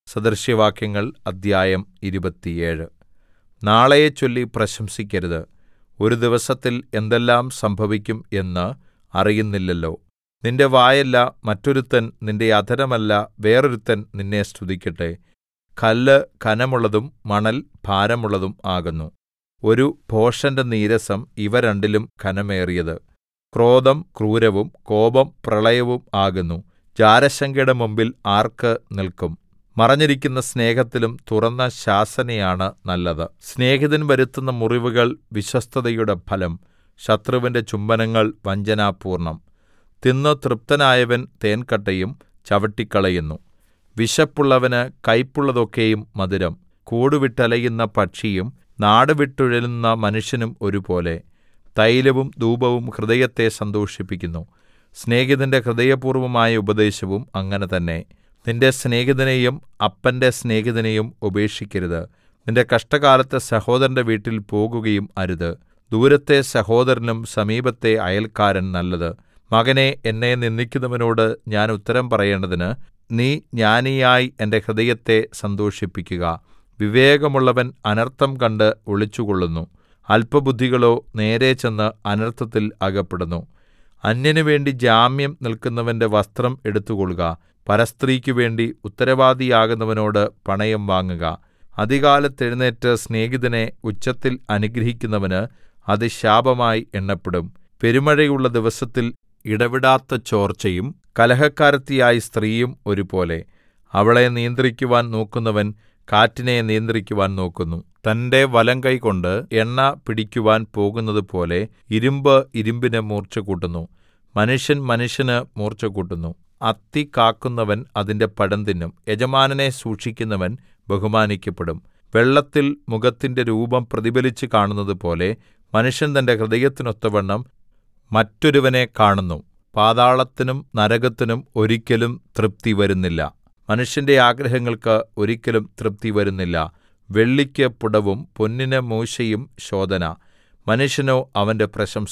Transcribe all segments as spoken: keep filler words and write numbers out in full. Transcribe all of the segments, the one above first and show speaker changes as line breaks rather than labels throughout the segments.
സദൃശവാക്യങ്ങൾ അദ്ധ്യായം ഇരുപത്തിയേഴ്. നാളെയെച്ചൊല്ലി പ്രശംസിക്കരുത്. ഒരു ദിവസത്തിൽ എന്തെല്ലാം സംഭവിക്കും എന്ന് അറിയുന്നില്ലല്ലോ. നിന്റെ വായല്ല മറ്റൊരുത്തൻ, നിന്റെ അധരമല്ല വേറൊരുത്തൻ നിന്നെ സ്തുതിക്കട്ടെ. കല്ല് ഘനമുള്ളതും മണൽ ഭാരമുള്ളതും ആകുന്നു. ഒരു ഭോഷന്റെ നീരസം ഇവ രണ്ടിലും ഘനമേറിയത്. ക്രോധം ക്രൂരവും കോപം പ്രളയവും ആകുന്നു. ജാരശങ്കയുടെ മുമ്പിൽ ആർക്ക് നില്ക്കും? മറഞ്ഞിരിക്കുന്ന സ്നേഹത്തിലും തുറന്ന ശാസനയാണ് നല്ലത്. സ്നേഹിതൻ വരുത്തുന്ന മുറിവുകൾ വിശ്വസ്തതയുടെ ഫലം. ശത്രുവിന്റെ ചുംബനങ്ങൾ വഞ്ചനാപൂർണ്ണം. തിന്നു തൃപ്തനായവൻ തേൻകട്ടയും ചവിട്ടിക്കളയുന്നു. വിശപ്പുള്ളവന് കയ്പുള്ളതൊക്കെയും മധുരം. കൂടുവിട്ടലയുന്ന പക്ഷിയും നാടുവിട്ടുഴലുന്ന മനുഷ്യനും ഒരുപോലെ. തൈലവും ധൂപവും ഹൃദയത്തെ സന്തോഷിപ്പിക്കുന്നു. സ്നേഹിതന്റെ ഹൃദയപൂർവമായ ഉപദേശവും അങ്ങനെ തന്നെ. നിന്റെ സ്നേഹിതനെയും അപ്പന്റെ സ്നേഹിതനെയും ഉപേക്ഷിക്കരുത്. നിന്റെ കഷ്ടകാലത്ത് സഹോദരന്റെ വീട്ടിൽ പോകുകയും അരുത്. ദൂരത്തെ സഹോദരനും സമീപത്തെ അയൽക്കാരൻ നല്ലത്. മകനേ, എന്നെ നിന്ദിക്കുന്നവനോട് ഞാൻ ഉത്തരം പറയേണ്ടതിന് നീ ജ്ഞാനിയായി എന്റെ ഹൃദയത്തെ സന്തോഷിപ്പിക്കുക. വിവേകമുള്ളവൻ അനർത്ഥം കണ്ട് ഒളിച്ചുകൊള്ളുന്നു. അല്പബുദ്ധികളോ നേരെ ചെന്ന് അനർത്ഥത്തിൽ അകപ്പെടുന്നു. അന്യനു വേണ്ടി ജാമ്യം നിൽക്കുന്നവന്റെ വസ്ത്രം എടുത്തുകൊള്ളുക. പരസ്ത്രീക്കു വേണ്ടി ഉത്തരവാദിയാകുന്നവനോട് പണയം വാങ്ങുക. അതികാലത്ത് എഴുന്നേറ്റ് സ്നേഹിതനെ ഉച്ചത്തിൽ അനുഗ്രഹിക്കുന്നവന് അത് ശാപമായി എണ്ണപ്പെടും. പെരുമഴയുള്ള ദിവസത്തിൽ ഇടവിടാത്ത ചോർച്ചയും കലഹക്കാരത്തിയായ സ്ത്രീയും ഒരുപോലെ. അവളെ നിയന്ത്രിക്കുവാൻ നോക്കുന്നവൻ കാറ്റിനെ നിയന്ത്രിക്കുവാൻ നോക്കുന്നു. തന്റെ വലങ്കൈകൊണ്ട് എണ്ണ പിടിക്കുവാൻ പോകുന്നതുപോലെ ഇരുമ്പ് ഇരുമ്പിന് മൂർച്ച കൂട്ടുന്നു. മനുഷ്യൻ മനുഷ്യന് മൂർച്ച കൂട്ടുന്നു. അത്തി കാക്കുന്നവൻ അതിന്റെ പഴം തിന്നും. യജമാനനെ സൂക്ഷിക്കുന്നവൻ ബഹുമാനിക്കപ്പെടും. വെള്ളത്തിൽ മുഖത്തിന്റെ രൂപം പ്രതിഫലിച്ച് കാണുന്നതുപോലെ മനുഷ്യൻ തന്റെ ഹൃദയത്തിനൊത്തവണ്ണം മറ്റൊരുവനെ കാണുന്നു. പാതാളത്തിനും നരകത്തിനും ഒരിക്കലും തൃപ്തി വരുന്നില്ല. മനുഷ്യന്റെ ആഗ്രഹങ്ങൾക്ക് ഒരിക്കലും തൃപ്തി വരുന്നില്ല. വെള്ളിക്ക് പുടവും പൊന്നിന് മൂശയും ശോധന. മനുഷ്യനോ അവന്റെ പ്രശംസ.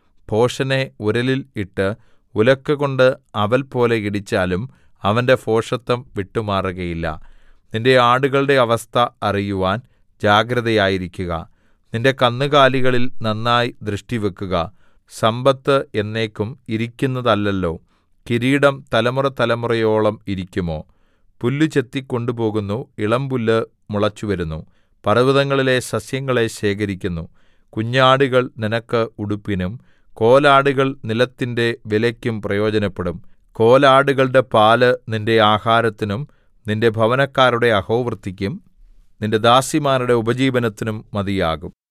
ഭോഷനെ ഉരലിൽ ഇട്ട് ഉലക്കകൊണ്ട് അവൽ പോലെ ഇടിച്ചാലും അവന്റെ ഭോഷത്തം വിട്ടുമാറുകയില്ല. നിന്റെ ആടുകളുടെ അവസ്ഥ അറിയുവാൻ ജാഗ്രതയായിരിക്കുക. നിന്റെ കന്നുകാലികളിൽ നന്നായി ദൃഷ്ടിവെക്കുക. സമ്പത്ത് എന്നേക്കും ഇരിക്കുന്നതല്ലല്ലോ. കിരീടം തലമുറതലമുറയോളം ഇരിക്കുമോ? പുല്ല് ചെത്തി കൊണ്ടുപോകുന്നു, ഇളമ്പുല്ല് മുളച്ചുവരുന്നു. പർവ്വതങ്ങളിലെ സസ്യങ്ങളെ ശേഖരിക്കുന്നു. കുഞ്ഞാടുകൾ നിനക്ക് ഉടുപ്പിനും കോലാടുകൾ നിലത്തിന്റെ വിലയ്ക്കും പ്രയോജനപ്പെടും. കോലാടുകളുടെ പാല് നിന്റെ ആഹാരത്തിനും നിന്റെ ഭവനക്കാരുടെ അഹോവൃത്തിക്കും നിന്റെ ദാസിമാരുടെ ഉപജീവനത്തിനും മതിയാകും.